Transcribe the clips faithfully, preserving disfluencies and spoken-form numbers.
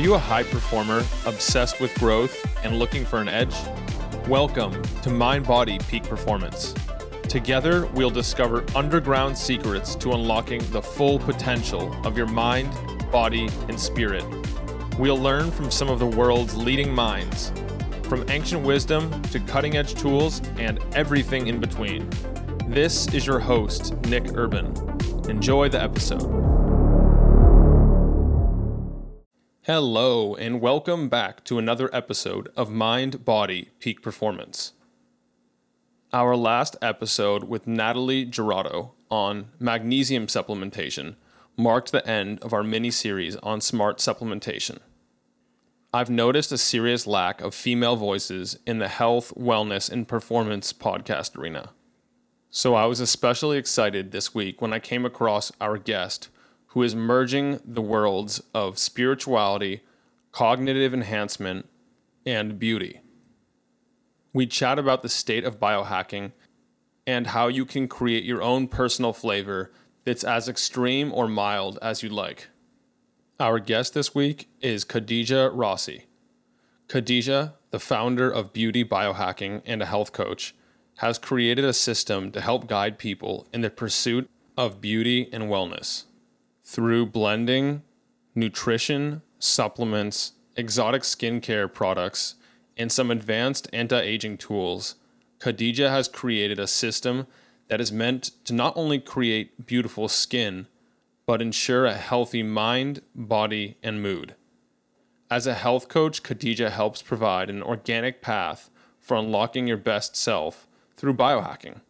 you a high performer obsessed with growth and looking for an edge? Welcome to Mind Body Peak Performance. Together, we'll discover underground secrets to unlocking the full potential of your mind, body, and spirit. We'll learn from some of the world's leading minds, from ancient wisdom to cutting-edge tools and everything in between. This is your host, Nick Urban. Enjoy the episode. Hello, and welcome back to another episode of Mind Body Peak Performance. Our last episode with Natalie Gerardo on magnesium supplementation marked the end of our mini-series on smart supplementation. I've noticed a serious lack of female voices in the health, wellness, and performance podcast arena. So I was especially excited this week when I came across our guest who is merging the worlds of spirituality, cognitive enhancement, and beauty. We chat about the state of biohacking and how you can create your own personal flavor that's as extreme or mild as you'd like. Our guest this week is Khadija Rossi. Khadija, the founder of Beauty Biohacking and a health coach, has created a system to help guide people in the pursuit of beauty and wellness. Through blending, nutrition, supplements, exotic skincare products, and some advanced anti-aging tools, Khadija has created a system that is meant to not only create beautiful skin, but ensure a healthy mind, body, and mood. As a health coach, Khadija helps provide an organic path for unlocking your best self through biohacking.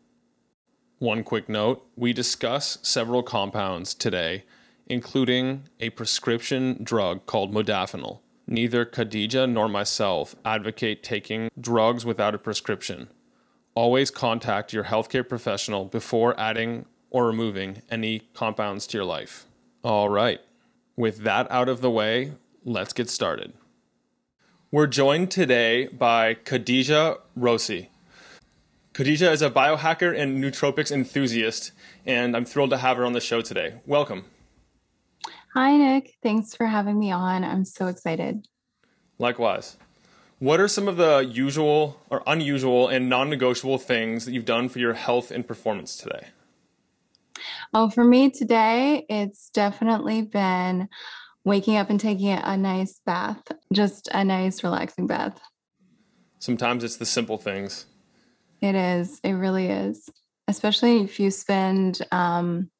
One quick note, we discuss several compounds today, including a prescription drug called modafinil. Neither Khadija nor myself advocate taking drugs without a prescription. Always contact your healthcare professional before adding or removing any compounds to your life. All right, with that out of the way, let's get started. We're joined today by Khadija Rossi. Khadija is a biohacker and nootropics enthusiast, and I'm thrilled to have her on the show today. Welcome. Hi, Nick. Thanks for having me on. I'm so excited. Likewise. What are some of the usual or unusual and non-negotiable things that you've done for your health and performance today? Oh, for me today, it's definitely been waking up and taking a nice bath, just a nice relaxing bath. Sometimes it's the simple things. It is. It really is. Especially if you spend um,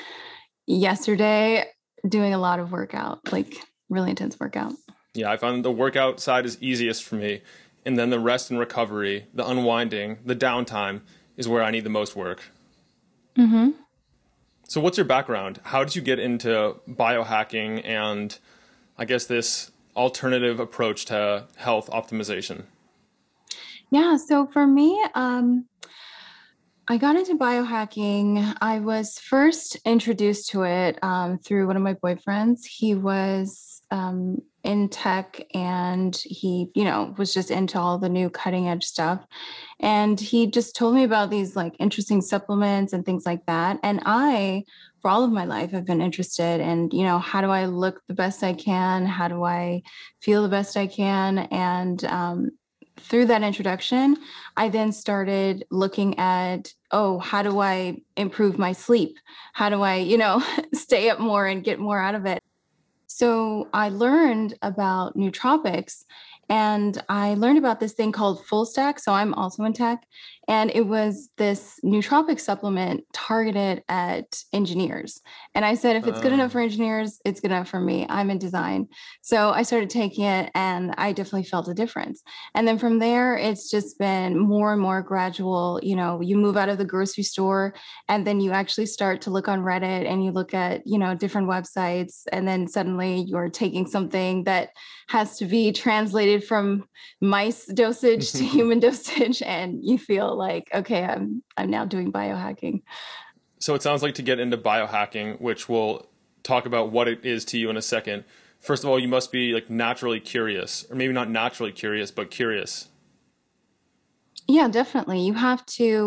yesterday doing a lot of workout, like really intense workout. Yeah, I find the workout side is easiest for me. And then the rest and recovery, the unwinding, the downtime is where I need the most work. Mm-hmm. So what's your background? How did you get into biohacking and I guess this alternative approach to health optimization? Yeah, so for me, um, I got into biohacking. I was first introduced to it um, through one of my boyfriends. He was um, in tech and he, you know, was just into all the new cutting edge stuff. And he just told me about these like interesting supplements and things like that. And I, for all of my life, have been interested in, you know, how do I look the best I can? How do I feel the best I can? And, um, through that introduction, I then started looking at, oh, how do I improve my sleep? How do I, you know, stay up more and get more out of it? So I learned about nootropics and I learned about this thing called Full Stack. So I'm also in tech. And it was this nootropic supplement targeted at engineers. And I said, if it's good enough for engineers, it's good enough for me. I'm in design. So I started taking it and I definitely felt a difference. And then from there, it's just been more and more gradual. You know, you move out of the grocery store and then you actually start to look on Reddit and you look at, you know, different websites. And then suddenly you're taking something that has to be translated from mice dosage to human dosage. And you feel like, okay, I'm I'm now doing biohacking. So it sounds like to get into biohacking, which we'll talk about what it is to you in a second. First of all, you must be like naturally curious, or maybe not naturally curious, but curious. Yeah, definitely. You have to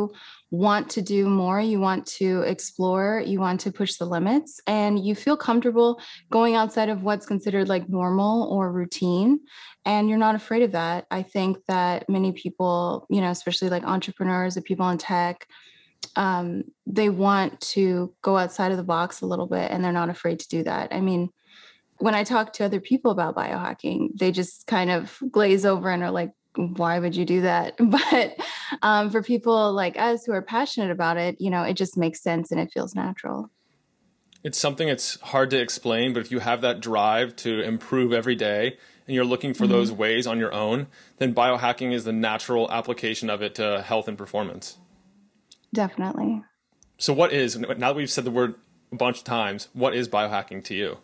want to do more, you want to explore, you want to push the limits, and you feel comfortable going outside of what's considered like normal or routine. And you're not afraid of that. I think that many people, you know, especially like entrepreneurs or people in tech, um, they want to go outside of the box a little bit and they're not afraid to do that. I mean, when I talk to other people about biohacking, they just kind of glaze over and are like, why would you do that? But um, for people like us who are passionate about it, you know, it just makes sense and it feels natural. It's something that's hard to explain, but if you have that drive to improve every day and you're looking for mm-hmm. those ways on your own, then biohacking is the natural application of it to health and performance. Definitely. So what is, now that we've said the word a bunch of times, what is biohacking to you?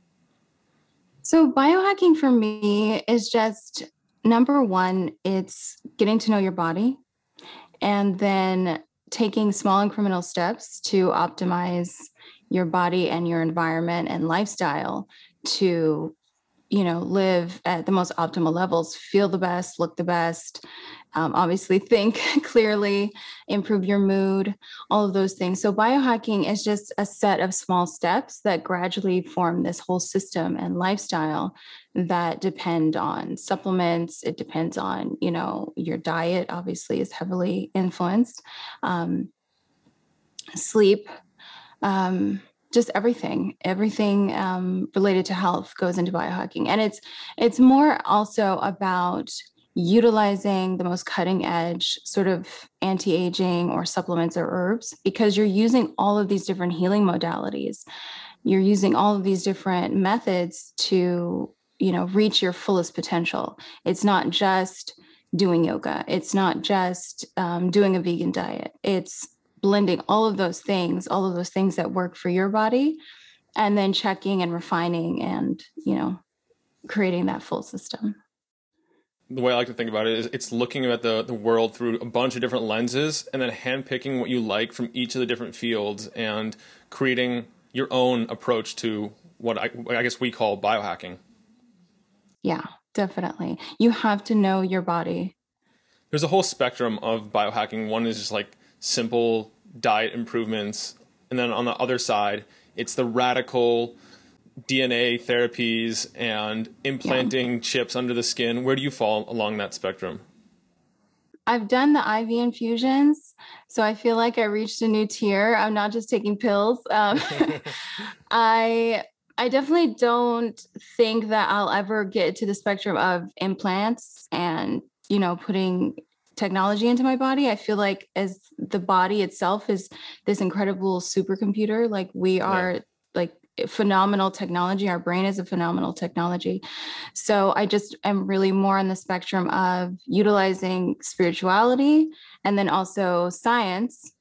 So biohacking for me is just, number one, it's getting to know your body and then taking small incremental steps to optimize your body and your environment and lifestyle to, you know, live at the most optimal levels, feel the best, look the best, um, obviously think clearly, improve your mood, all of those things. So biohacking is just a set of small steps that gradually form this whole system and lifestyle that depend on supplements. It depends on, you know, your diet obviously is heavily influenced, um, sleep, um, just everything, everything um, related to health goes into biohacking. And it's, it's more also about utilizing the most cutting edge sort of anti-aging or supplements or herbs, because you're using all of these different healing modalities. You're using all of these different methods to, you know, reach your fullest potential. It's not just doing yoga. It's not just um, doing a vegan diet. It's blending all of those things, all of those things that work for your body, and then checking and refining and, you know, creating that full system. The way I like to think about it is it's looking at the, the world through a bunch of different lenses and then handpicking what you like from each of the different fields and creating your own approach to what I, I guess we call biohacking. Yeah, definitely. You have to know your body. There's a whole spectrum of biohacking. One is just like simple diet improvements. And then on the other side, it's the radical D N A therapies and implanting yeah. chips under the skin. Where do you fall along that spectrum? I've done the I V infusions, so I feel like I reached a new tier. I'm not just taking pills. Um, I I definitely don't think that I'll ever get to the spectrum of implants and, you know, putting technology into my body. I feel like as the body itself is this incredible supercomputer, like we are yeah. like phenomenal technology. Our brain is a phenomenal technology. So I just am really more on the spectrum of utilizing spirituality and then also science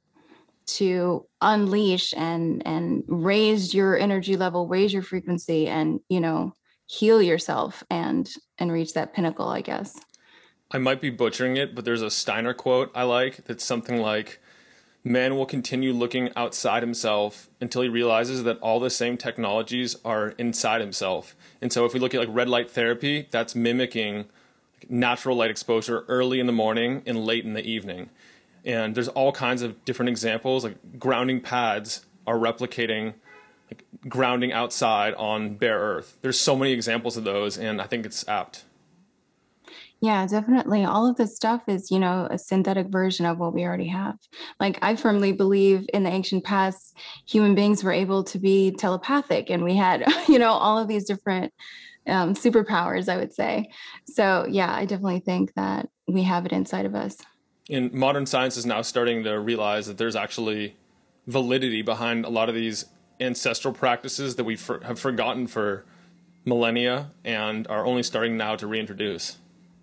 to unleash and, and raise your energy level, raise your frequency, and, you know, heal yourself and, and reach that pinnacle, I guess. I might be butchering it, but there's a Steiner quote I like that's something like, man will continue looking outside himself until he realizes that all the same technologies are inside himself. And so if we look at like red light therapy, that's mimicking natural light exposure early in the morning and late in the evening. And there's all kinds of different examples, like grounding pads are replicating like grounding outside on bare earth. There's so many examples of those, and I think it's apt. Yeah, definitely. All of this stuff is, you know, a synthetic version of what we already have. Like, I firmly believe in the ancient past, human beings were able to be telepathic and we had, you know, all of these different um, superpowers, I would say. So, yeah, I definitely think that we have it inside of us. And modern science is now starting to realize that there's actually validity behind a lot of these ancestral practices that we for- have forgotten for millennia and are only starting now to reintroduce.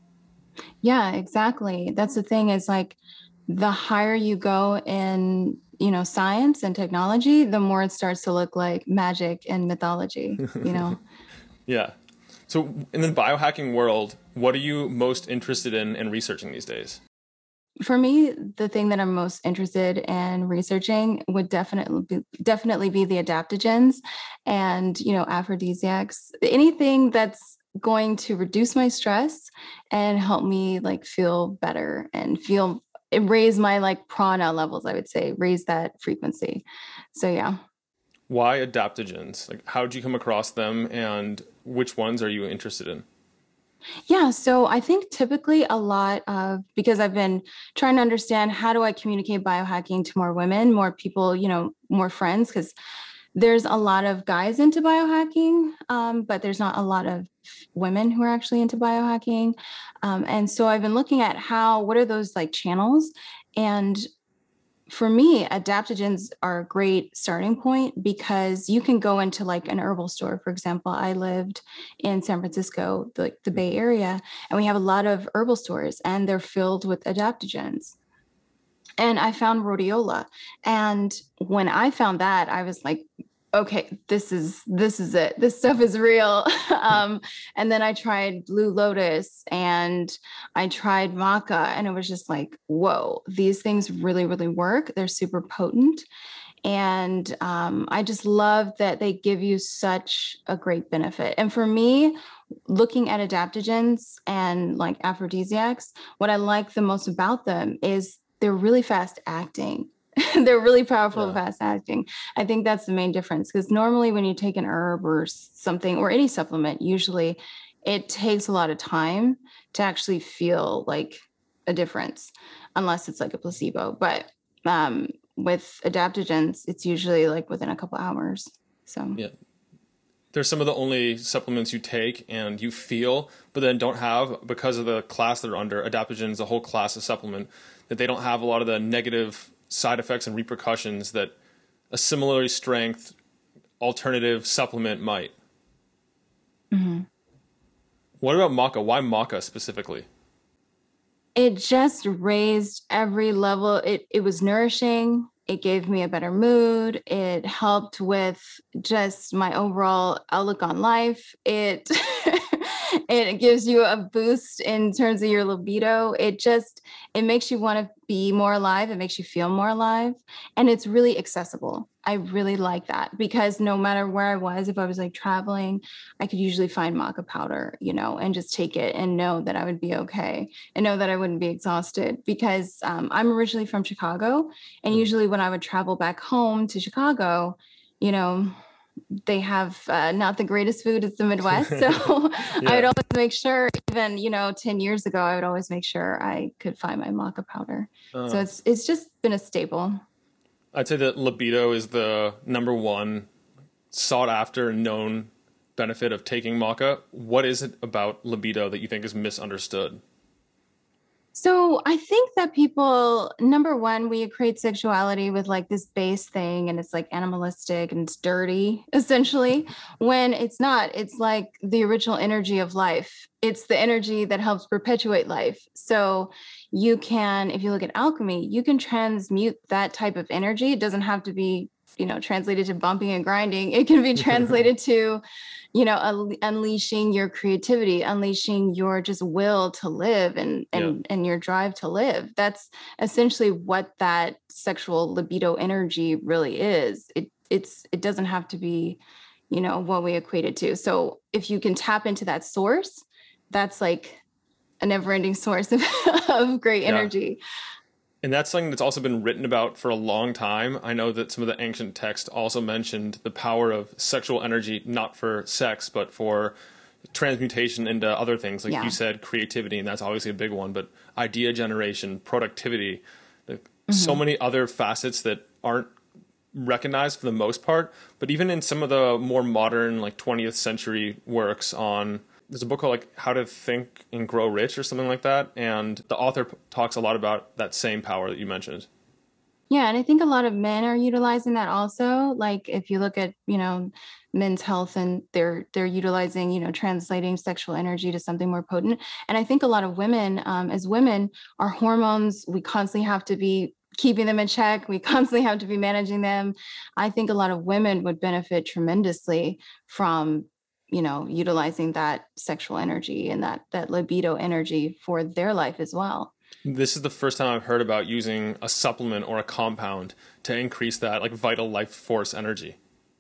Yeah, exactly. That's the thing is like the higher you go in, you know, science and technology, the more it starts to look like magic and mythology, you know? Yeah. So in the biohacking world, what are you most interested in in researching these days? For me, the thing that I'm most interested in researching would definitely be, definitely be the adaptogens and, you know, aphrodisiacs, anything that's going to reduce my stress and help me like feel better and feel it raised my like prana levels, I would say, raise that frequency. So yeah. Why adaptogens? Like, how did you come across them, and which ones are you interested in? Yeah, so I think typically a lot of, because I've been trying to understand how do I communicate biohacking to more women, more people, you know, more friends, because there's a lot of guys into biohacking, um, but there's not a lot of women who are actually into biohacking. Um, and so I've been looking at how, what are those like channels? And for me, adaptogens are a great starting point because you can go into like an herbal store. For example, I lived in San Francisco, the, the Bay Area, and we have a lot of herbal stores and they're filled with adaptogens. And I found rhodiola. And when I found that, I was like, okay, this is this is it. This stuff is real. um, and then I tried Blue Lotus and I tried maca, and it was just like, whoa, these things really, really work. They're super potent. And um, I just love that they give you such a great benefit. And for me, looking at adaptogens and like aphrodisiacs, what I like the most about them is they're really fast acting. They're really powerful and Yeah. fast acting. I think that's the main difference because normally when you take an herb or something or any supplement, usually it takes a lot of time to actually feel like a difference, unless it's like a placebo. But um, with adaptogens, it's usually like within a couple hours. So Yeah. They're some of the only supplements you take and you feel, but then don't have because of the class they're under. Adaptogens, the whole class of supplement, that they don't have a lot of the negative side effects and repercussions that a similarly strength alternative supplement might. mm-hmm. What about maca? Why maca specifically? It just raised every level. It it was nourishing. It gave me a better mood. It helped with just my overall outlook on life. It it gives you a boost in terms of your libido. It just it makes you want to be more alive. It makes you feel more alive. And it's really accessible. I really like that because no matter where I was, if I was like traveling, I could usually find maca powder, you know, and just take it and know that I would be okay and know that I wouldn't be exhausted because um, I'm originally from Chicago. And Mm. usually when I would travel back home to Chicago, you know, they have uh, not the greatest food. It's the Midwest. So I would Yeah. always make sure, even, you know, ten years ago, I would always make sure I could find my maca powder. So Uh, it's, it's just been a staple. I'd say that libido is the number one sought after known benefit of taking maca. What is it about libido that you think is misunderstood? So I think that people, number one, we equate sexuality with like this base thing and it's like animalistic and it's dirty, essentially, when it's not. It's like the original energy of life. It's the energy that helps perpetuate life. So you can, if you look at alchemy, you can transmute that type of energy. It doesn't have to be, you know, translated to bumping and grinding. It can be translated to you know, un- unleashing your creativity, unleashing your just will to live and Yeah. and and your drive to live. That's essentially what that sexual libido energy really is. It it's it doesn't have to be, you know, what we equate it to. So if you can tap into that source, that's like a never-ending source of, of great Yeah. energy. And that's something that's also been written about for a long time. I know that some of the ancient texts also mentioned the power of sexual energy, not for sex, but for transmutation into other things. Like Yeah. you said, creativity, and that's obviously a big one, but idea generation, productivity, like so Mm-hmm. many other facets that aren't recognized for the most part. But even in some of the more modern, like twentieth century works on, there's a book called like How to Think and Grow Rich or something like that. And the author p- talks a lot about that same power that you mentioned. Yeah, and I think a lot of men are utilizing that also. Like if you look at, you know, men's health and they're they're utilizing, you know, translating sexual energy to something more potent. And I think a lot of women, um, as women, our hormones, we constantly have to be keeping them in check. We constantly have to be managing them. I think a lot of women would benefit tremendously from, you know, utilizing that sexual energy and that that libido energy for their life as well. This is the first time I've heard about using a supplement or a compound to increase that like vital life force energy.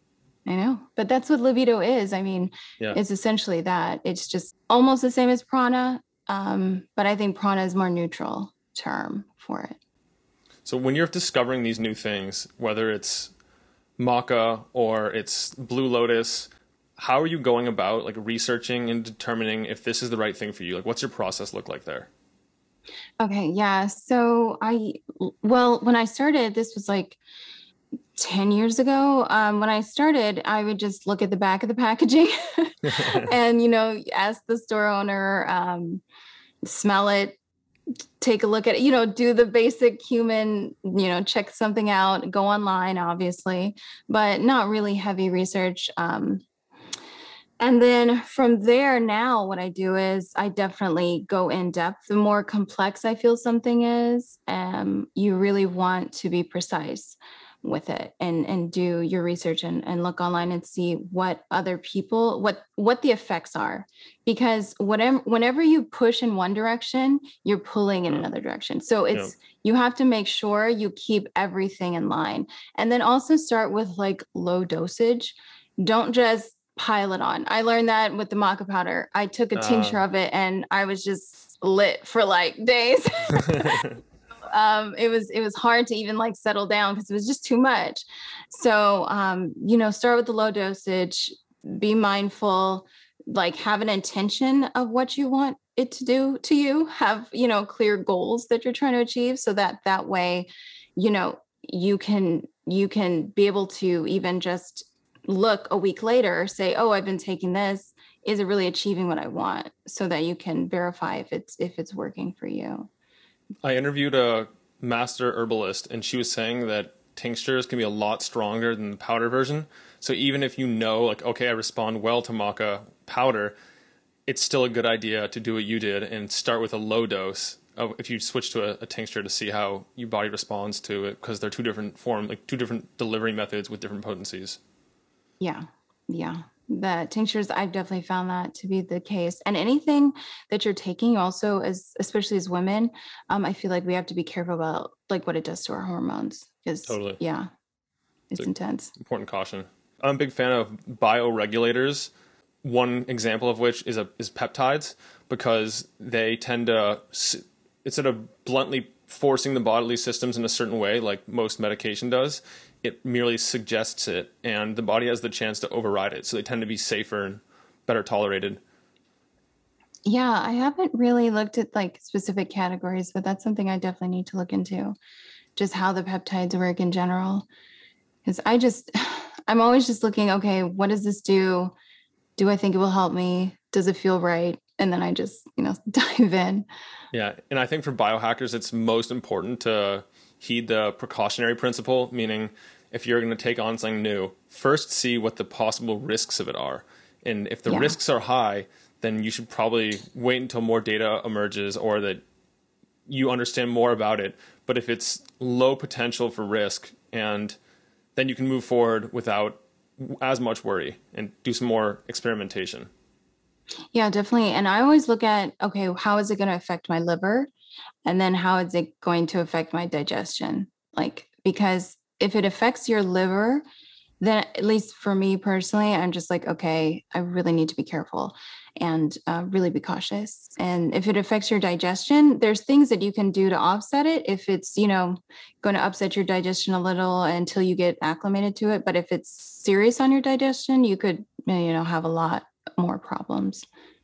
I know, but that's what libido is. I mean, Yeah. it's essentially that. It's just almost the same as prana, um, but I think prana is more neutral, term for it. So when you're discovering these new things, whether it's maca or it's Blue Lotus, how are you going about like researching and determining if this is the right thing for you? Like, what's your process look like there? Okay, yeah. So I, well, when I started, this was like ten years ago. Um, when I started, I would just look at the back of the packaging and, you know, ask the store owner, um, smell it, take a look at it, you know, do the basic human, you know, check something out, go online, obviously, but not really heavy research. Um, and then from there, now what I do is I definitely go in depth. The more complex I feel something is, um, you really want to be precise with it and and do your research and, and look online and see what other people what what the effects are, because whatever whenever you push in one direction, you're pulling in Yeah. another direction. So Yeah. it's you have to make sure you keep everything in line, and then also start with like low dosage. Don't just pile it on. I learned that with the maca powder. I took a tincture Uh, of it and I was just lit for like days. um it was it was hard to even like settle down because it was just too much. So um you know, start with the low dosage, be mindful, like have an intention of what you want it to do to you, have, you know, clear goals that you're trying to achieve, so that that way, you know, you can you can be able to even just look a week later, say, oh, I've been taking this, is it really achieving what I want, so that you can verify if it's if it's working for you. I interviewed a master herbalist, and she was saying that tinctures can be a lot stronger than the powder version. So even if you know, like, okay, I respond well to maca powder, it's still a good idea to do what you did and start with a low dose of, if you switch to a, a tincture, to see how your body responds to it, because they're two different form, like two different delivery methods with different potencies. Yeah. Yeah. The tinctures, I've definitely found that to be the case. And anything that you're taking also, as especially as women, um, I feel like we have to be careful about like what it does to our hormones. Because Totally. yeah, It's it's an intense. important caution. I'm a big fan of bioregulators. One example of which is a is peptides, because they tend to, instead of bluntly forcing the bodily systems in a certain way like most medication does, it merely suggests it, and the body has the chance to override it. So they tend to be safer and better tolerated. Yeah, I haven't really looked at like specific categories, but that's something I definitely need to look into. Just how the peptides work in general. Because I just, I'm always just looking, okay, what does this do? Do I think it will help me? Does it feel right? And then I just, you know, dive in. Yeah, and I think for biohackers, it's most important to heed the precautionary principle, meaning if you're going to take on something new, first see what the possible risks of it are. And if the Yeah. risks are high, then you should probably wait until more data emerges or that you understand more about it. But if it's low potential for risk, and then you can move forward without as much worry and do some more experimentation. Yeah, definitely. And I always look at, okay, how is it going to affect my liver? And then how is it going to affect my digestion? Like, because if it affects your liver, then at least for me personally, I'm just like, okay, I really need to be careful and uh, really be cautious. And if it affects your digestion, there's things that you can do to offset it. If it's, you know, going to upset your digestion a little until you get acclimated to it. But if it's serious on your digestion, you could, you know, have a lot more problems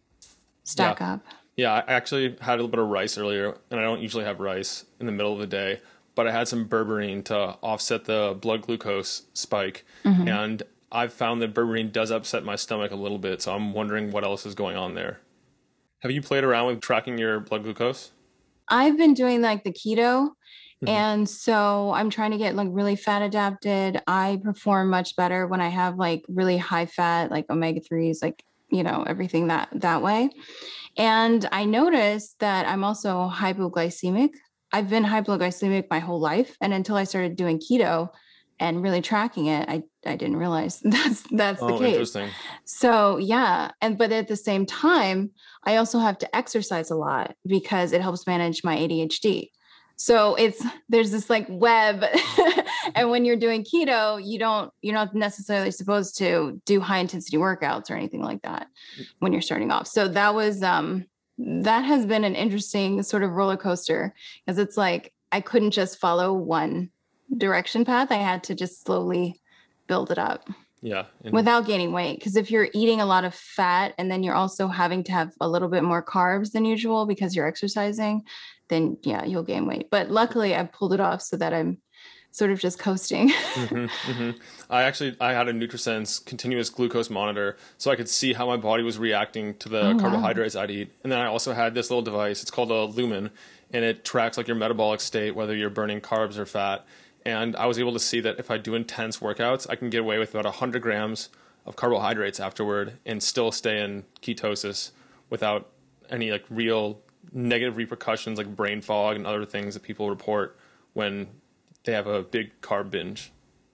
Yeah. stack up. Yeah, I actually had a little bit of rice earlier, and I don't usually have rice in the middle of the day, but I had some berberine to offset the blood glucose spike, Mhm. and I've found that berberine does upset my stomach a little bit, so I'm wondering what else is going on there. Have you played around with tracking your blood glucose? I've been doing like the keto. Mhm. And so I'm trying to get like really fat adapted. I perform much better when I have like really high fat, like omega threes, like, you know, everything that that way. And I noticed that I'm also hypoglycemic. I've been hypoglycemic my whole life. And until I started doing keto and really tracking it, I, I didn't realize that's that's the Oh, case. interesting. So yeah. And but at the same time, I also have to exercise a lot because it helps manage my A D H D. So it's there's this like web. And when you're doing keto, you don't you're not necessarily supposed to do high intensity workouts or anything like that when you're starting off. So that was um that has been an interesting sort of roller coaster because it's like I couldn't just follow one direction path. I had to just slowly build it up Yeah. And without gaining weight. Because if you're eating a lot of fat and then you're also having to have a little bit more carbs than usual because you're exercising, then yeah, you'll gain weight. But luckily I pulled it off so that I'm sort of just coasting. hmm hmm I actually I had a NutriSense continuous glucose monitor, so I could see how my body was reacting to the Oh, wow. carbohydrates I'd eat. And then I also had this little device. It's called a Lumen, and it tracks like your metabolic state, whether you're burning carbs or fat. And I was able to see that if I do intense workouts, I can get away with about one hundred grams of carbohydrates afterward and still stay in ketosis without any like real negative repercussions like brain fog and other things that people report when they have a big carb binge.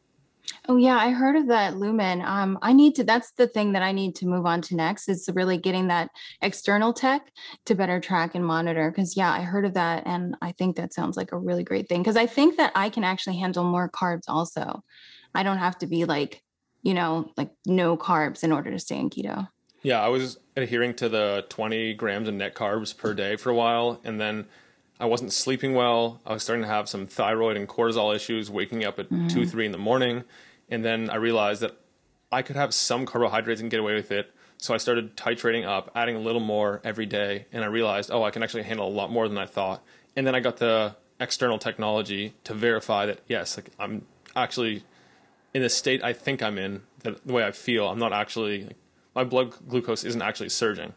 Oh yeah, I heard of that Lumen. Um, I need to, that's the thing that I need to move on to next is really getting that external tech to better track and monitor. Cause yeah, I heard of that. And I think that sounds like a really great thing. Cause I think that I can actually handle more carbs also. I don't have to be like, you know, like no carbs in order to stay in keto. Yeah, I was adhering to the twenty grams of net carbs per day for a while, and then I wasn't sleeping well. I was starting to have some thyroid and cortisol issues, waking up at two, Mm. three in the morning. And then I realized that I could have some carbohydrates and get away with it. So I started titrating up, adding a little more every day. And I realized, oh, I can actually handle a lot more than I thought. And then I got the external technology to verify that, yes, like I'm actually in the state I think I'm in, the, the way I feel. I'm not actually, like, my blood glucose isn't actually surging.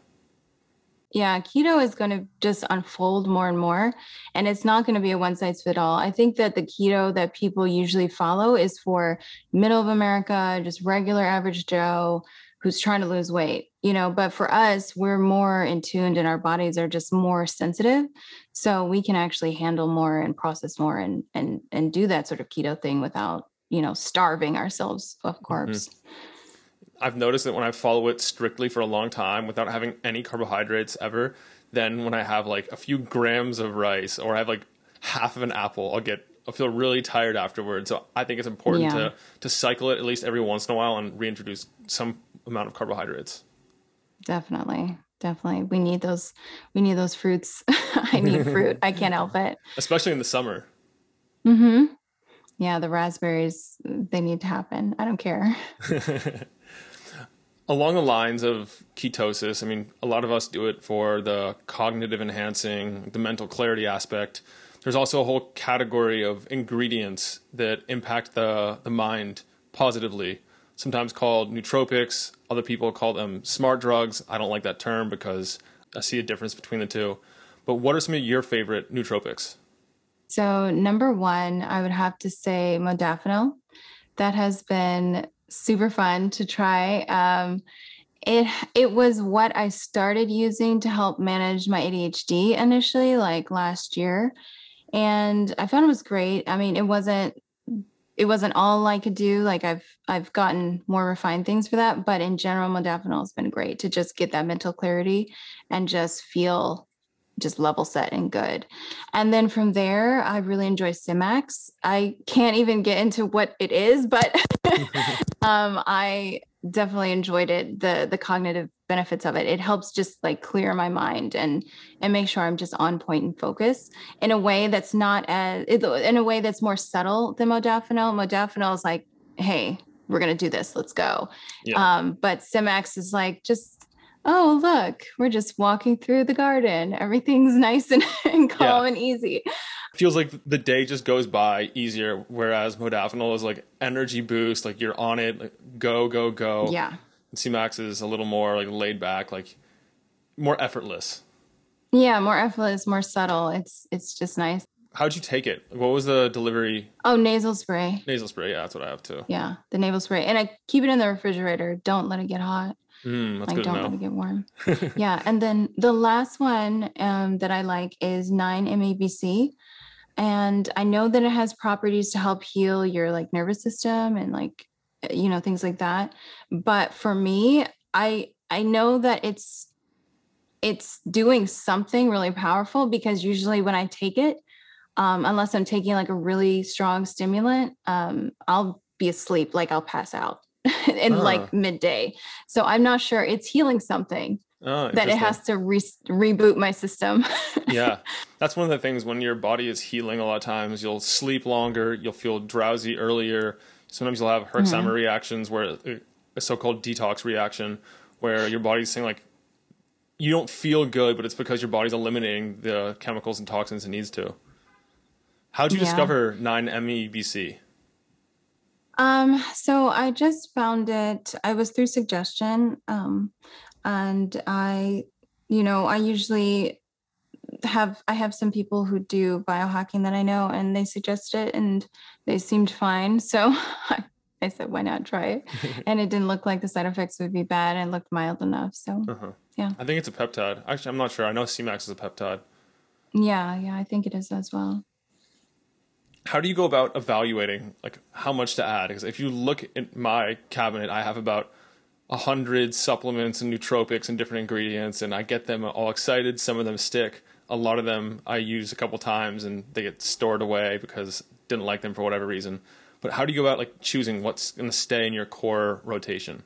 Yeah, keto is going to just unfold more and more, and it's not going to be a one size fit all. I think that the keto that people usually follow is for middle of America, just regular average Joe who's trying to lose weight, you know, but for us, we're more in tuned and our bodies are just more sensitive. So we can actually handle more and process more and and and do that sort of keto thing without, you know, starving ourselves of Mhm. carbs. I've noticed that when I follow it strictly for a long time without having any carbohydrates ever, then when I have like a few grams of rice or I have like half of an apple, I'll get I'll feel really tired afterwards. So I think it's important Yeah. to to cycle it at least every once in a while and reintroduce some amount of carbohydrates. Definitely. Definitely. We need those we need those fruits. I need fruit. I can't help it. Especially in the summer. Hmm. Yeah, the raspberries, they need to happen. I don't care. Along the lines of ketosis, I mean, a lot of us do it for the cognitive enhancing, the mental clarity aspect. There's also a whole category of ingredients that impact the, the mind positively, sometimes called nootropics. Other people call them smart drugs. I don't like that term because I see a difference between the two. But what are some of your favorite nootropics? So, number one, I would have to say modafinil. That has been super fun to try. Um, it it was what I started using to help manage my A D H D initially, like last year, and I found it was great. I mean, it wasn't it wasn't all I could do. Like I've I've gotten more refined things for that, but in general, modafinil has been great to just get that mental clarity and just feel just level set and good. And then from there, I really enjoy Simax. I can't even get into what it is, but um, I definitely enjoyed it. The the cognitive benefits of it. It helps just like clear my mind and and make sure I'm just on point and focus in a way that's not as in a way that's more subtle than modafinil. Modafinil is like, hey, we're gonna do this. Let's go. Yeah. Um, but Simax is like just oh, look, we're just walking through the garden. Everything's nice and, and Yeah. calm and easy. Feels like the day just goes by easier, whereas modafinil is like energy boost, like you're on it, like go, go, go. Yeah. And C-Max is a little more like laid back, like more effortless. Yeah, more effortless, more subtle. It's it's just nice. How'd you take it? What was the delivery? Oh, nasal spray. Nasal spray. Yeah, that's what I have too. Yeah, the nasal spray. And I keep it in the refrigerator. Don't let it get hot. Mm, that's Like, good to don't let know. it get warm. Yeah. And then the last one um, that I like is nine M A B C. And I know that it has properties to help heal your like nervous system and like, you know, things like that. But for me, I I know that it's it's doing something really powerful because usually when I take it, um, unless I'm taking like a really strong stimulant, um, I'll be asleep, like I'll pass out in Ah, like midday. So I'm not sure it's healing something. Oh, that it interesting. has to re- reboot my system. Yeah. That's one of the things when your body is healing a lot of times, you'll sleep longer, you'll feel drowsy earlier. Sometimes you'll have Herxheimer Mhm. reactions where a so-called detox reaction where your body's saying like you don't feel good, but it's because your body's eliminating the chemicals and toxins it needs to. How'd you Yeah. discover nine M E B C? Um, so I just found it, I was through suggestion. Um, and I, you know, I usually have I have some people who do biohacking that I know, and they suggest it and they seemed fine. So I, I said, why not try it? And it didn't look like the side effects would be bad and looked mild enough. So Uh-huh. yeah. I think it's a peptide. Actually, I'm not sure. I know C max is a peptide. Yeah, yeah, I think it is as well. How do you go about evaluating like how much to add? Because if you look at my cabinet, I have about a hundred supplements and nootropics and different ingredients, and I get them all excited. Some of them stick. A lot of them I use a couple times and they get stored away because didn't like them for whatever reason. But how do you go about like choosing what's going to stay in your core rotation?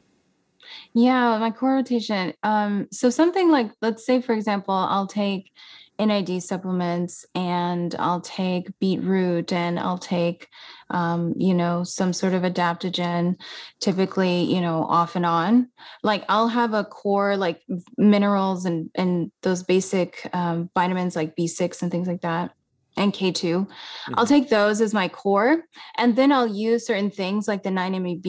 Yeah, my core rotation. Um, so something like, let's say, for example, I'll take N A D supplements and I'll take beetroot and I'll take, um, you know, some sort of adaptogen, typically, you know, off and on. Like I'll have a core like minerals and and those basic um, vitamins like B six and things like that. And K two. I'll Hmm. take those as my core. And then I'll use certain things like the nine M E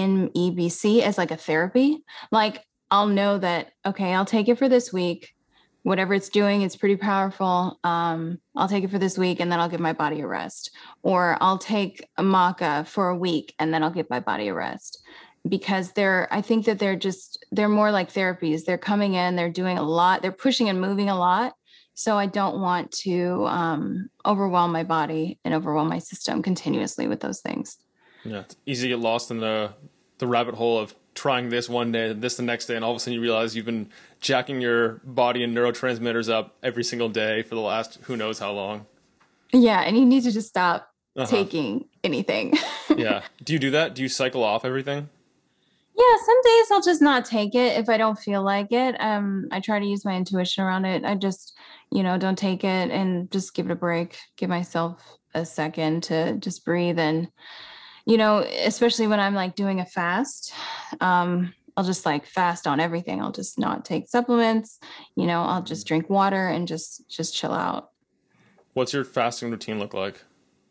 B C as like a therapy. Like I'll know that, okay, I'll take it for this week. Whatever it's doing, it's pretty powerful. Um, I'll take it for this week and then I'll give my body a rest. Or I'll take a maca for a week and then I'll give my body a rest. Because they're, I think that they're just, they're more like therapies. They're coming in, they're doing a lot, they're pushing and moving a lot. So I don't want to um, overwhelm my body and overwhelm my system continuously with those things. Yeah, it's easy to get lost in the the rabbit hole of trying this one day, this the next day, and all of a sudden you realize you've been jacking your body and neurotransmitters up every single day for the last who knows how long. Yeah. And you need to just stop Uh huh. taking anything. Yeah. Do you do that? Do you cycle off everything? Yeah, some days I'll just not take it if I don't feel like it. Um, I try to use my intuition around it. I just, you know, don't take it and just give it a break. Give myself a second to just breathe and, you know, especially when I'm like doing a fast. Um, I'll just like fast on everything. I'll just not take supplements. You know, I'll just drink water and just just chill out. What's your fasting routine look like?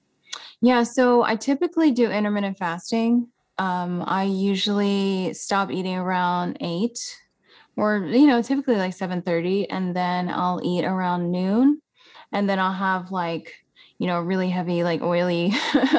Yeah, so I typically do intermittent fasting. Um, I usually stop eating around eight or, you know, typically like seven thirty, and then I'll eat around noon. And then I'll have like, you know, really heavy, like oily,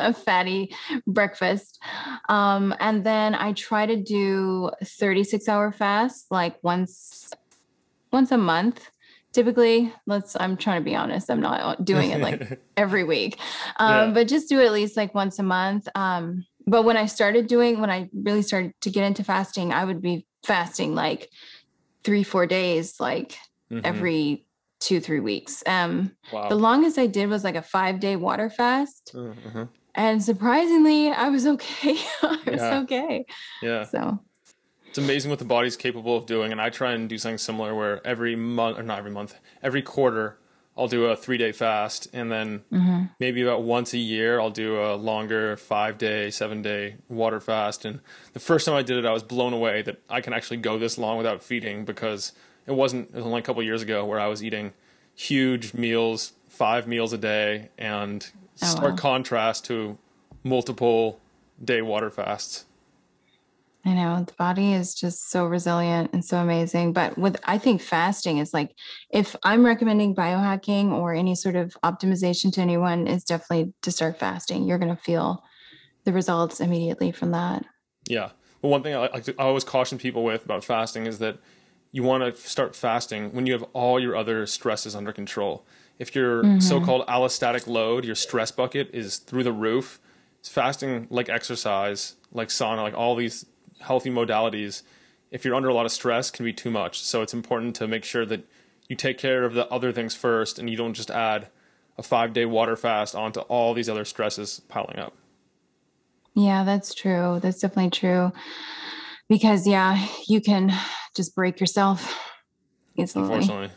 fatty breakfast. Um, and then I try to do thirty-six hour fast, like once once a month. Typically, let's, I'm trying to be honest, I'm not doing it like every week. Um, Yeah. but just do it at least like once a month. Um, but when I started doing, when I really started to get into fasting, I would be fasting like three, four days, like Hmm. every two, three weeks. Um, the Wow. longest I did was like a five day water fast. Uh-huh. And surprisingly, I was okay. I was Yeah. okay. Yeah. So, It's amazing what the body's capable of doing, and I try and do something similar where every month, or not every month, every quarter, I'll do a three day fast, and then mhm. maybe about once a year, I'll do a longer five day, seven day water fast. And the first time I did it, I was blown away that I can actually go this long without feeding because it wasn't, it was only a couple of years ago where I was eating huge meals, five meals a day, and Oh, stark wow. contrast to multiple day water fasts. I know the body is just so resilient and so amazing. But with, I think fasting is like, if I'm recommending biohacking or any sort of optimization to anyone, is definitely to start fasting. You're going to feel the results immediately from that. Yeah. But one thing I, like to- I always caution people with about fasting is that you want to start fasting when you have all your other stresses under control. If your Hmm. so-called allostatic load, your stress bucket is through the roof, fasting like exercise, like sauna, like all these healthy modalities, if you're under a lot of stress, can be too much. So it's important to make sure that you take care of the other things first and you don't just add a five day water fast onto all these other stresses piling up. Yeah, that's true. That's definitely true. Because, yeah, you can just break yourself. easily. unfortunately.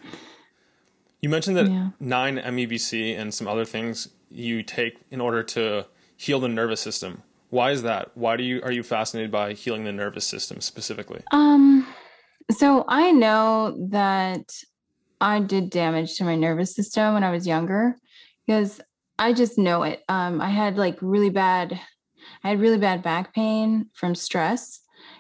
You mentioned that Yeah. nine M E B C and some other things you take in order to heal the nervous system. Why is that? Why do you are you fascinated by healing the nervous system specifically? Um, so I know that I did damage to my nervous system when I was younger because I just know it. Um, I had like really bad, I had really bad back pain from stress.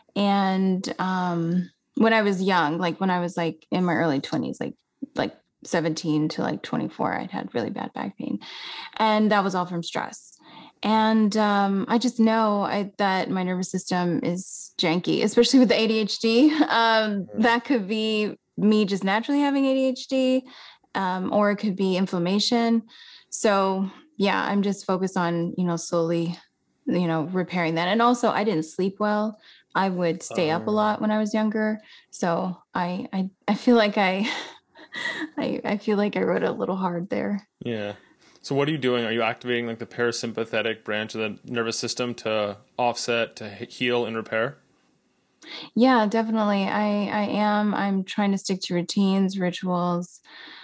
And um, when I was young, like when I was like in my early twenties, like like seventeen to like twenty-four, I'd had really bad back pain. And that was all from stress. And um, I just know I, that my nervous system is janky, especially with the A D H D. Um, that could be me just naturally having A D H D, um, or it could be inflammation. So yeah, I'm just focused on, you know, slowly, you know, repairing that. And also I didn't sleep well. I would stay up a Um, lot when I was younger. So I I, I feel like I, I I feel like I wrote it a little hard there. yeah. So what are you doing? Are you activating like the parasympathetic branch of the nervous system to offset, to he- heal and repair? Yeah, definitely. I I am. I'm trying to stick to routines, rituals,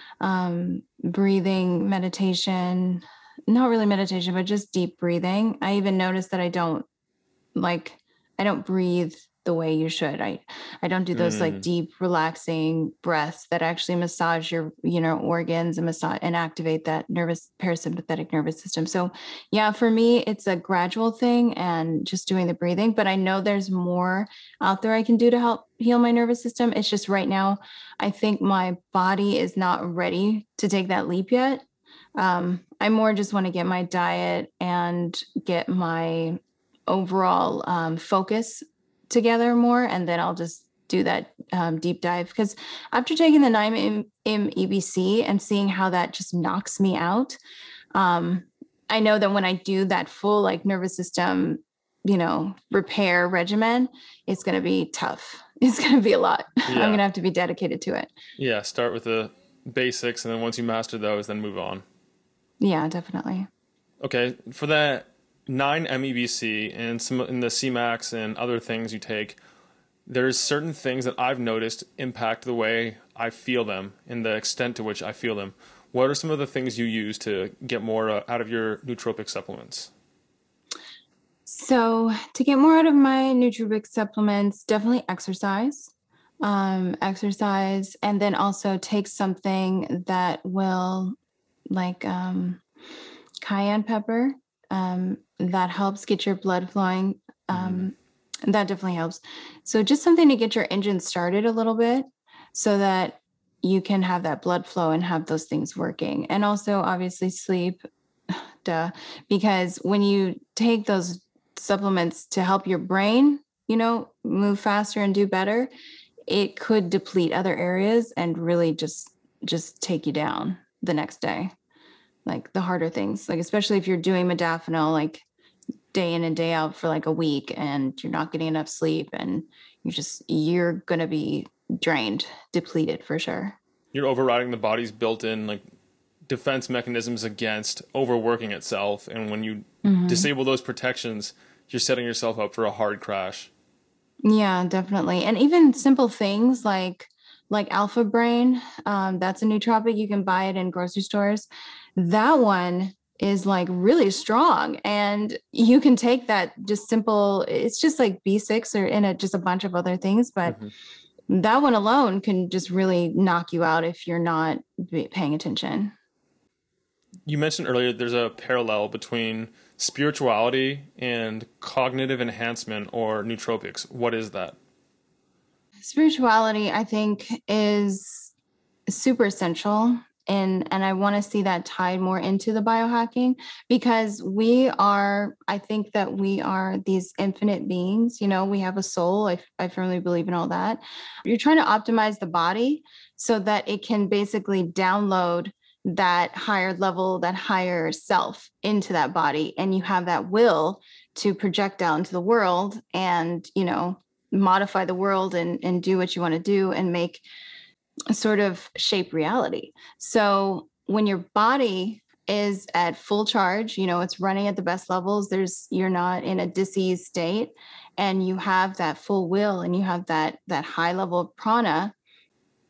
um, breathing, meditation. Not really meditation, but just deep breathing. I even noticed that I don't like I don't breathe the way you should. I I don't do those like Mm, deep relaxing breaths that actually massage your, you know, organs and massage and activate that nervous parasympathetic nervous system. So, yeah, for me it's a gradual thing and just doing the breathing, but I know there's more out there I can do to help heal my nervous system. It's just right now I think my body is not ready to take that leap yet. Um, I more just want to get my diet and get my overall um, focus together more, and then I'll just do that um, deep dive. Because after taking the nine M E B C and seeing how that just knocks me out, um, I know that when I do that full like nervous system, you know, repair regimen, it's going to be tough. It's going to be a lot. I'm going yeah. to have to be dedicated to it. Yeah. Start with the basics, and then once you master those, then move on. Yeah, definitely. Okay. For that nine M E B C and some in the C MAX and other things you take, there's certain things that I've noticed impact the way I feel them and the extent to which I feel them. What are some of the things you use to get more uh, out of your nootropic supplements? So to get more out of my nootropic supplements, definitely exercise. Um, exercise, and then also take something that will, like um, cayenne pepper, um, that helps get your blood flowing. Mm-hmm. Um, that definitely helps. So just something to get your engine started a little bit so that you can have that blood flow and have those things working. And also, obviously, sleep, duh, because when you take those supplements to help your brain, you know, move faster and do better, it could deplete other areas and really just just take you down the next day, like the harder things, like especially if you're doing modafinil like day in and day out for like a week and you're not getting enough sleep, and you're just you're gonna be drained, depleted for sure. You're overriding the body's built-in like defense mechanisms against overworking itself, and when you Hmm. disable those protections, you're setting yourself up for a hard crash. Yeah, definitely. And even simple things like like Alpha Brain, um, that's a nootropic. You can buy it in grocery stores. That one is like really strong, and you can take that just simple. It's just like B six or in it, just a bunch of other things, but Mm-hmm. that one alone can just really knock you out if you're not paying attention. You mentioned earlier there's a parallel between spirituality and cognitive enhancement or nootropics. What is that? Spirituality, I think, is super essential. And, and I want to see that tied more into the biohacking, because we are, I think that we are these infinite beings. You know, we have a soul. I, I firmly believe in all that. You're trying to optimize the body so that it can basically download that higher level, that higher self into that body. And you have that will to project out into the world and, you know, modify the world and, and do what you want to do and make sort of shape reality. So when your body is at full charge, you know, it's running at the best levels, there's you're not in a diseased state, and you have that full will and you have that that high level of prana,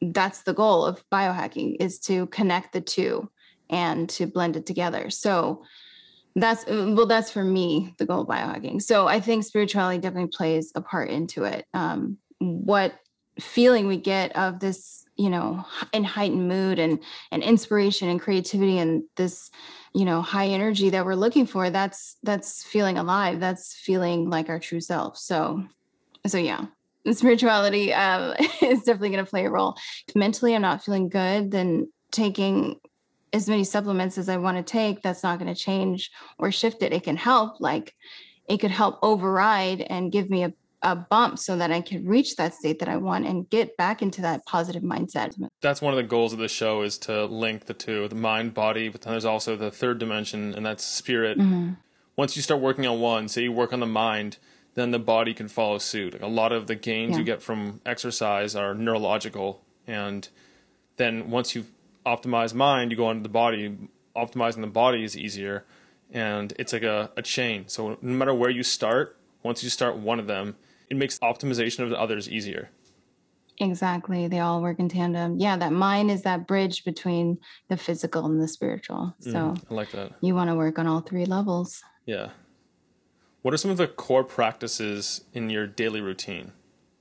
that's the goal of biohacking, is to connect the two and to blend it together. So that's, well, that's for me, the goal of biohacking. So I think spirituality definitely plays a part into it. Um, what feeling we get of this, you know, in heightened mood and, and inspiration and creativity and this, you know, high energy that we're looking for, that's, that's feeling alive. That's feeling like our true self. So, so yeah, spirituality um, is definitely going to play a role. If mentally I'm not feeling good, then taking as many supplements as I want to take, that's not going to change or shift it. It can help, like it could help override and give me a, a bump so that I can reach that state that I want and get back into that positive mindset. That's one of the goals of the show, is to link the two, the mind, body, but then there's also the third dimension, and that's spirit. Mm-hmm. Once you start working on one, say you work on the mind, then the body can follow suit. Like a lot of the gains yeah. you get from exercise are neurological, and then once you've optimize mind, you go on to the body. Optimizing the body is easier, and it's like a, a chain. So no matter where you start, once you start one of them, it makes optimization of the others easier. Exactly. They all work in tandem. Yeah, that mind is that bridge between the physical and the spiritual. So mm, I like that. You want to work on all three levels. Yeah. What are some of the core practices in your daily routine?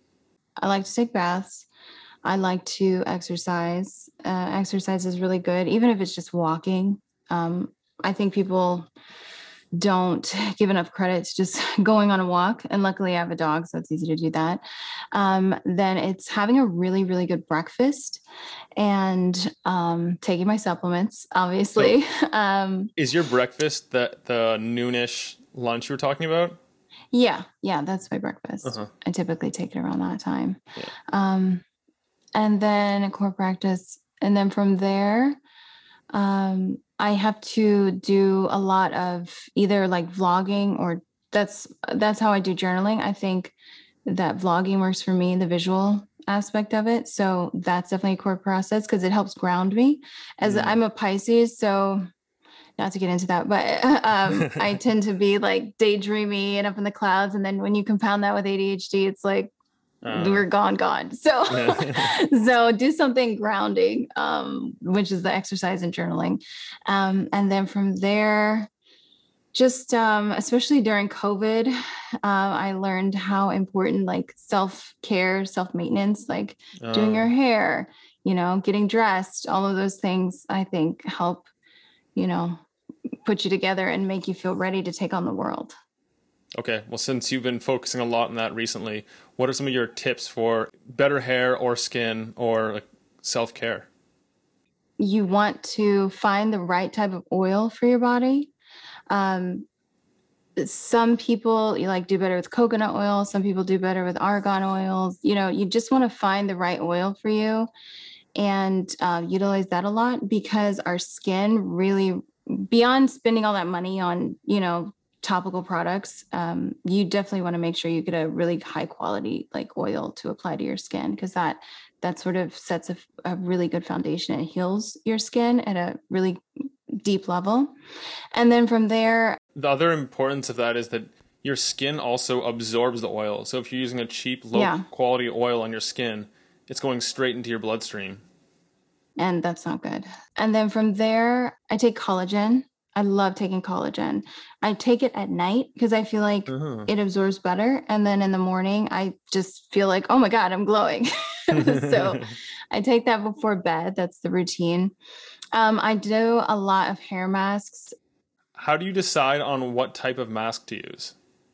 I like to take baths. I like to exercise. Uh, exercise is really good, even if it's just walking. Um, I think people don't give enough credit to just going on a walk. And luckily I have a dog, so it's easy to do that. Um, then it's having a really, really good breakfast and um, taking my supplements, obviously. So um, is your breakfast the, the noonish lunch you were talking about? Yeah. Yeah. That's my breakfast. Uh-huh. I typically take it around that time. Yeah. Um, and then a core practice. And then from there, um, I have to do a lot of either like vlogging, or that's, that's how I do journaling. I think that vlogging works for me, the visual aspect of it. So that's definitely a core process because it helps ground me, as mm. I'm a Pisces. So not to get into that, but um, I tend to be like daydreamy and up in the clouds. And then when you compound that with A D H D, it's like, Uh, we're gone, gone. So, so do something grounding, um, which is the exercise and journaling. Um, and then from there, just, um, especially during COVID, uh, I learned how important like self-care, self-maintenance, like uh, doing your hair, you know, getting dressed, all of those things, I think help, you know, put you together and make you feel ready to take on the world. Okay. Well, since you've been focusing a lot on that recently, what are some of your tips for better hair or skin or like self-care? You want to find the right type of oil for your body. Um, some people you like do better with coconut oil. Some people do better with argan oils. You know, you just want to find the right oil for you and uh, utilize that a lot, because our skin really, beyond spending all that money on, you know, topical products, um, you definitely want to make sure you get a really high quality like oil to apply to your skin, because that that sort of sets a, a really good foundation. It heals your skin at a really deep level. And then from there, the other importance of that is that your skin also absorbs the oil. So if you're using a cheap, low yeah. quality oil on your skin, it's going straight into your bloodstream. And that's not good. And then from there, I take collagen. I love taking collagen. I take it at night because I feel like uh-huh. it absorbs better. And then in the morning, I just feel like, oh my God, I'm glowing. So I take that before bed. That's the routine. Um, I do a lot of hair masks. How do you decide on what type of mask to use?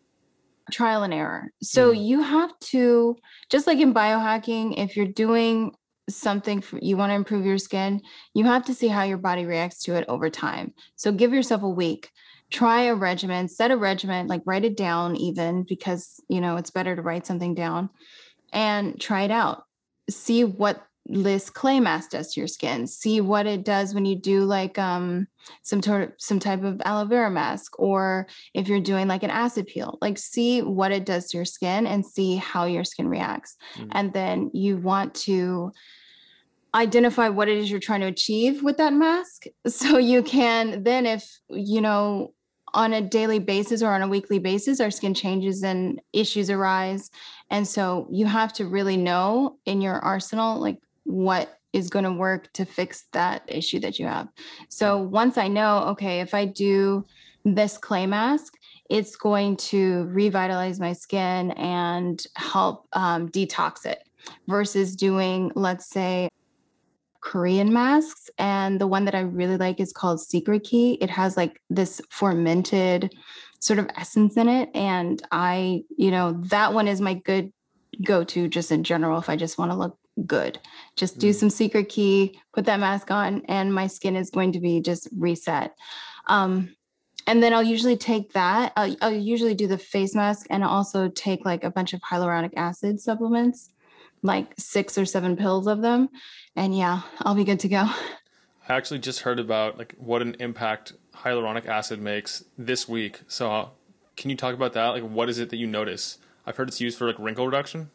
Trial and error. So mm. you have to, just like in biohacking, if you're doing something for, you want to improve your skin, you have to see how your body reacts to it over time. So give yourself a week, try a regimen, set a regimen, like write it down even, because, you know, it's better to write something down and try it out. See what this clay mask does to your skin. See what it does when you do like um, some, tor- some type of aloe vera mask, or if you're doing like an acid peel, like see what it does to your skin and see how your skin reacts. Mm. And then you want to identify what it is you're trying to achieve with that mask. So you can then, if, you know, on a daily basis or on a weekly basis, our skin changes and issues arise. And so you have to really know in your arsenal, like what is going to work to fix that issue that you have. So once I know, okay, if I do this clay mask, it's going to revitalize my skin and help um, detox it, versus doing, let's say, Korean masks. And the one that I really like is called Secret Key. It has like this fermented sort of essence in it. And I, you know, that one is my good go-to just in general if I just want to look good. Just do Mm. some Secret Key, put that mask on, and my skin is going to be just reset. Um, and then I'll usually take that. I'll, I'll usually do the face mask and also take like a bunch of hyaluronic acid supplements, like six or seven pills of them. And yeah, I'll be good to go. I actually just heard about like what an impact hyaluronic acid makes this week. So uh, can you talk about that? Like, what is it that you notice? I've heard it's used for like wrinkle reduction.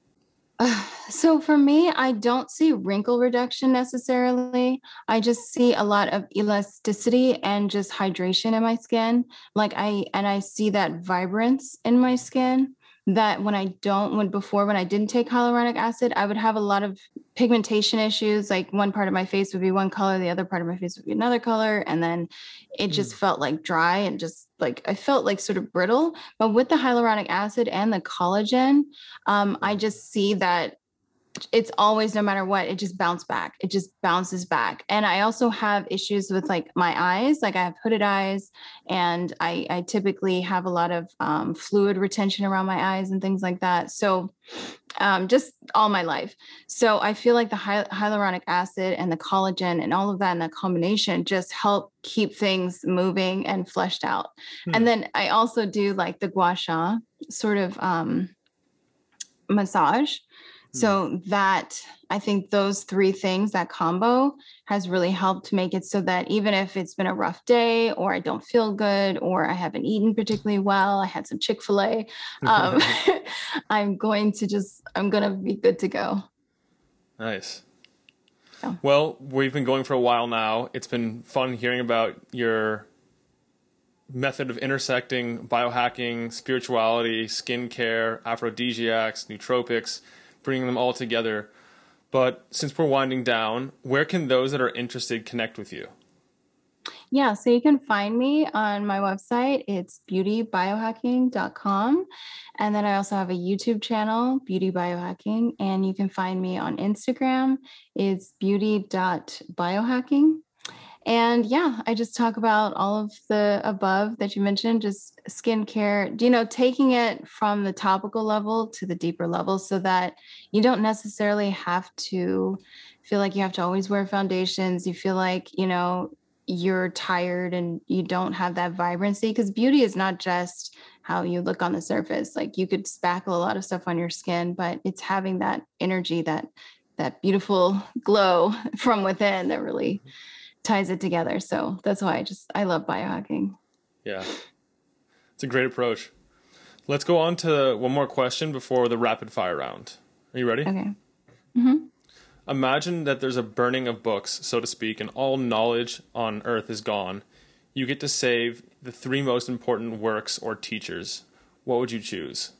Uh, so for me, I don't see wrinkle reduction necessarily. I just see a lot of elasticity and just hydration in my skin. Like I, and I see that vibrance in my skin that when I don't, when before, when I didn't take hyaluronic acid, I would have a lot of pigmentation issues. Like one part of my face would be one color, the other part of my face would be another color. And then it just Mm. felt like dry and just like, I felt like sort of brittle. But with the hyaluronic acid and the collagen, um, I just see that it's always, no matter what, it just bounce back. It just bounces back. And I also have issues with like my eyes. Like I have hooded eyes, and I, I typically have a lot of um, fluid retention around my eyes and things like that. So um, just all my life. So I feel like the hy- hyaluronic acid and the collagen and all of that in that combination just help keep things moving and fleshed out. Hmm. And then I also do like the gua sha sort of um, massage. So that, I think those three things, that combo has really helped make it so that even if it's been a rough day or I don't feel good or I haven't eaten particularly well, I had some Chick-fil-A, um, I'm going to just, I'm going to be good to go. Nice. Yeah. Well, we've been going for a while now. It's been fun hearing about your method of intersecting biohacking, spirituality, skincare, aphrodisiacs, nootropics, bringing them all together. But since we're winding down, where can those that are interested connect with you? Yeah, so you can find me on my website. It's beauty biohacking dot com. And then I also have a YouTube channel, Beauty Biohacking. And you can find me on Instagram. It's beauty dot biohacking. And yeah, I just talk about all of the above that you mentioned, just skincare, you know, taking it from the topical level to the deeper level so that you don't necessarily have to feel like you have to always wear foundations. You feel like, you know, you're tired and you don't have that vibrancy, because beauty is not just how you look on the surface. Like you could spackle a lot of stuff on your skin, but it's having that energy, that that beautiful glow from within that really ties it together. So that's why I just, I love biohacking. Yeah, it's a great approach. Let's go on to one more question before the rapid fire round. Are you ready? Okay. Mm-hmm. Imagine that there's a burning of books, so to speak, and all knowledge on earth is gone. You get to save the three most important works or teachers. What would you choose?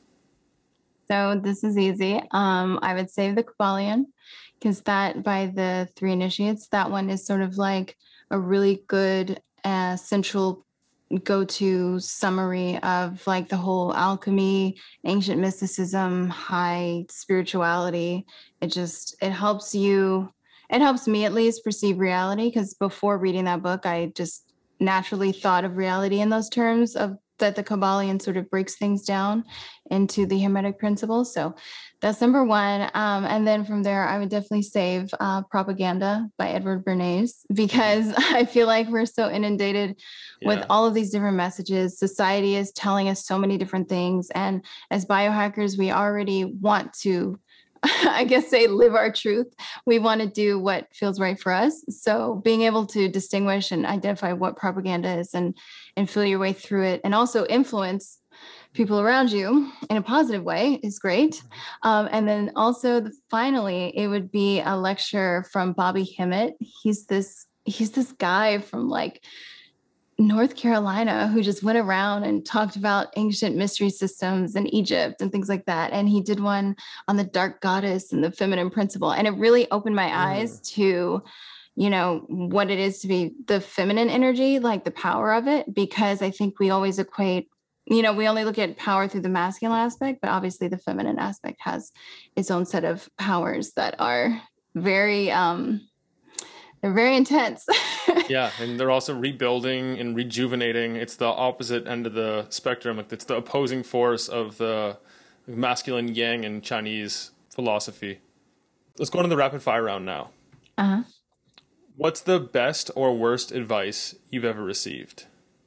So this is easy. Um, I would save the Kabbalion, because that, by the three initiates, that one is sort of like a really good uh, central go-to summary of like the whole alchemy, ancient mysticism, high spirituality. It just, it helps you, it helps me at least perceive reality, because before reading that book, I just naturally thought of reality in those terms of that the Kabbalion sort of breaks things down into the Hermetic principles. So that's number one. Um, and then from there, I would definitely save uh, Propaganda by Edward Bernays, because I feel like we're so inundated with Yeah. all of these different messages. Society is telling us so many different things. And as biohackers, we already want to, I guess, say, live our truth. We want to do what feels right for us. So being able to distinguish and identify what propaganda is, and, and feel your way through it, and also influence people around you in a positive way is great. Um, and then also the, finally, it would be a lecture from Bobby Hemmett. He's this, he's this guy from like North Carolina, who just went around and talked about ancient mystery systems in Egypt and things like that. And he did one on the dark goddess and the feminine principle. And it really opened my eyes Mm. to, you know, what it is to be the feminine energy, like the power of it, because I think we always equate, you know, we only look at power through the masculine aspect, but obviously the feminine aspect has its own set of powers that are very, um, they're very intense. Yeah, and they're also rebuilding and rejuvenating. It's the opposite end of the spectrum. Like, it's the opposing force of the masculine yang in Chinese philosophy. Let's go into the rapid fire round now. Uh-huh. What's the best or worst advice you've ever received?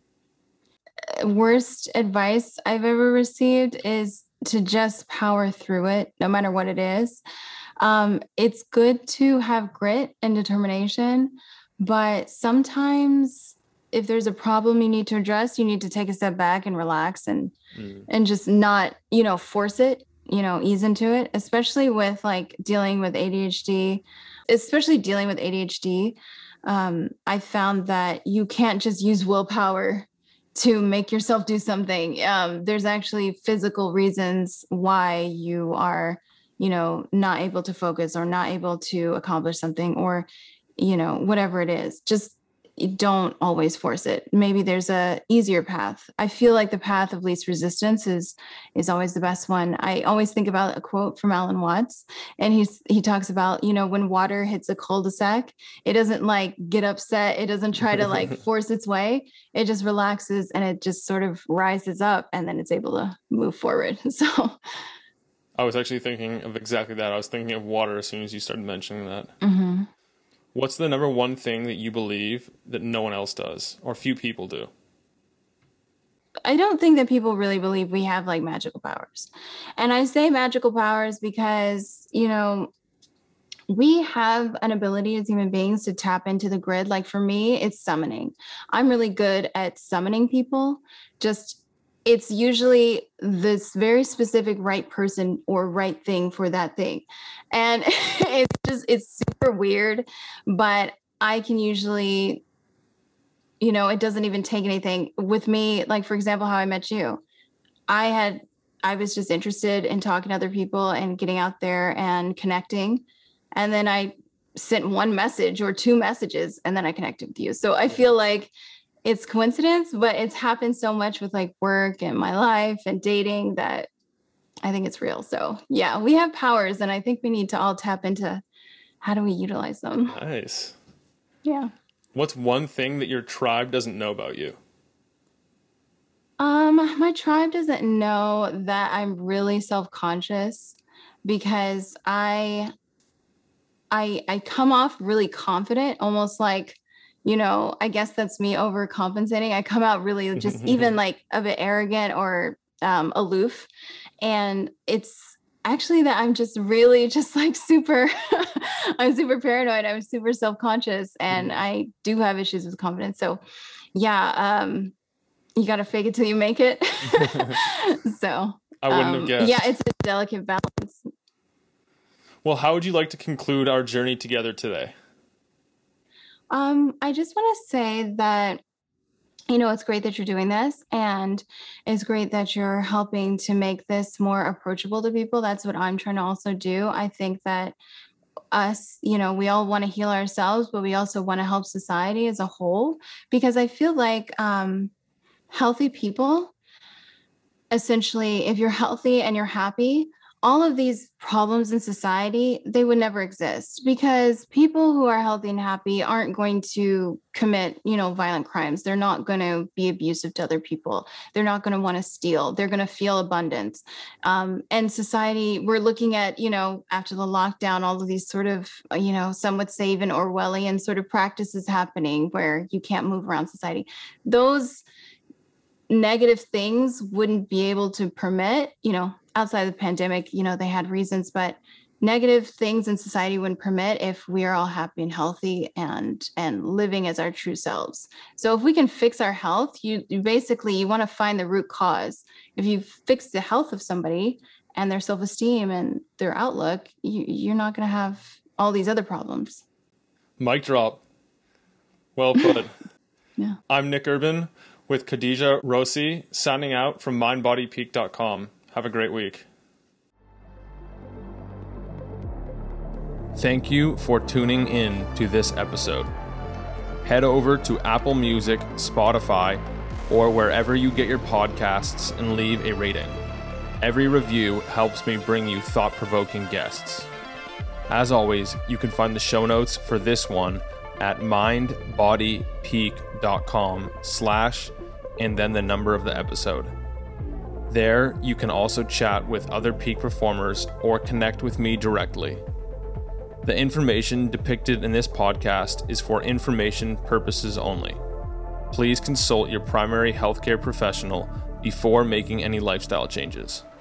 Worst advice I've ever received is to just power through it, no matter what it is. Um, it's good to have grit and determination, but sometimes if there's a problem you need to address, you need to take a step back and relax and Mm. and just not, you know, force it, you know, ease into it, especially with like dealing with A D H D, especially dealing with A D H D. Um, I found that you can't just use willpower to make yourself do something. Um, there's actually physical reasons why you are, you know, not able to focus or not able to accomplish something, or, you know, whatever it is. Just don't always force it. Maybe there's a easier path. I feel like the path of least resistance is is always the best one. I always think about a quote from Alan Watts, and he's he talks about, you know, when water hits a cul-de-sac, it doesn't like get upset, it doesn't try to like force its way. It just relaxes and it just sort of rises up, and then it's able to move forward. So I was actually thinking of exactly that. I was thinking of water as soon as you started mentioning that. mhm. What's the number one thing that you believe that no one else does, or few people do? I don't think that people really believe we have like magical powers. And I say magical powers because, you know, we have an ability as human beings to tap into the grid. Like for me, it's summoning. I'm really good at summoning people. Just it's usually this very specific right person or right thing for that thing. And it's just it's super weird, but I can usually, you know, it doesn't even take anything with me. Like, for example, how I met you. I had, I was just interested in talking to other people and getting out there and connecting. And then I sent one message or two messages and then I connected with you. So I feel like it's coincidence, but it's happened so much with like work and my life and dating that I think it's real. So yeah, we have powers and I think we need to all tap into how do we utilize them. Nice. Yeah. What's one thing that your tribe doesn't know about you? Um, my tribe doesn't know that I'm really self-conscious because I I I come off really confident, almost like, you know, I guess that's me overcompensating. I come out really just even like a bit arrogant or um, aloof. And it's actually that I'm just really just like super, I'm super paranoid. I'm super self-conscious and I do have issues with confidence. So yeah, um, you got to fake it till you make it. So I wouldn't have um, guessed. yeah, it's a delicate balance. Well, how would you like to conclude our journey together today? Um, I just want to say that, you know, it's great that you're doing this and it's great that you're helping to make this more approachable to people. That's what I'm trying to also do. I think that us, you know, we all want to heal ourselves, but we also want to help society as a whole because I feel like um, healthy people, essentially, if you're healthy and you're happy, all of these problems in society, they would never exist because people who are healthy and happy aren't going to commit, you know, violent crimes. They're not going to be abusive to other people. They're not going to want to steal. They're going to feel abundance. Um, and society, we're looking at, you know, after the lockdown, all of these sort of, you know, some would say even Orwellian sort of practices happening where you can't move around society. Those negative things wouldn't be able to permit, you know, outside of the pandemic, you know, they had reasons, but negative things in society wouldn't permit if we are all happy and healthy and and living as our true selves. So if we can fix our health, you, you basically you want to find the root cause. If you fix the health of somebody and their self-esteem and their outlook, you, you're not going to have all these other problems. Mic drop. Well put. Yeah. I'm Nick Urban with Khadija Rossi, signing out from mind body peak dot com. Have a great week. Thank you for tuning in to this episode. Head over to Apple Music, Spotify, or wherever you get your podcasts and leave a rating. Every review helps me bring you thought-provoking guests. As always, you can find the show notes for this one at mind body peak dot com slash and then the number of the episode. There, you can also chat with other peak performers or connect with me directly. The information depicted in this podcast is for information purposes only. Please consult your primary healthcare professional before making any lifestyle changes.